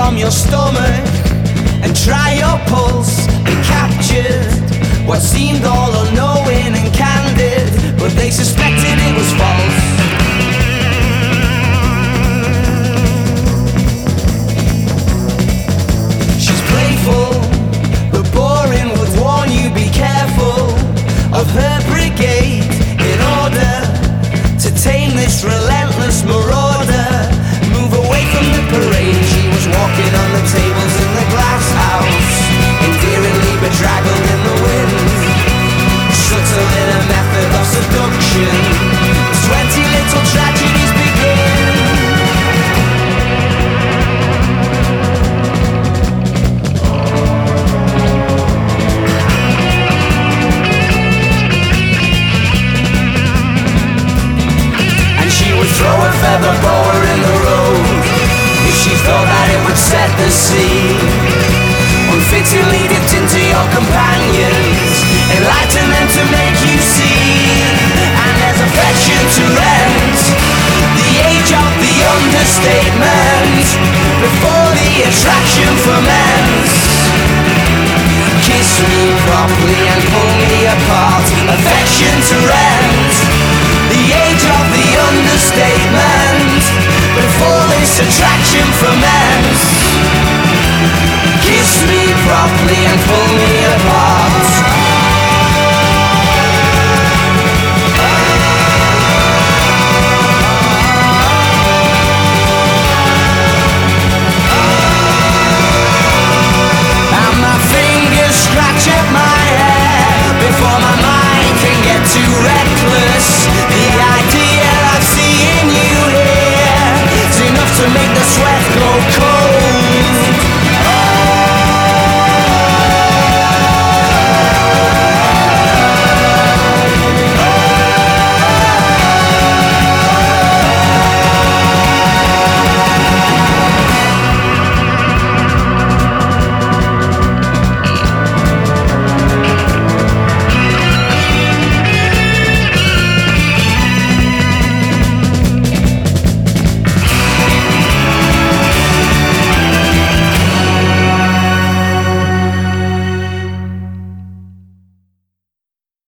from your stomach and try your pulse, and captured what seemed all unknowing and candid, but they suspected it was false. She's playful but boring, would warn you be careful of her brigade in order to tame this relentless marauder. Move away from the parade. She was walking on the tables in the glass house, endearingly bedraggled in the wind, subtle in a method of seduction. 20 little tragedies begin. And she would throw a feather boa in the road if she thought that it would set the scene. Unfittingly dipped into your companions, enlighten them to make you see. And there's affection to rent, the age of the understatement, before the attraction ferments. Kiss me properly and pull me apart. Affection to rent, the age of the understatement, before this attraction ferments. Kiss me properly and pull me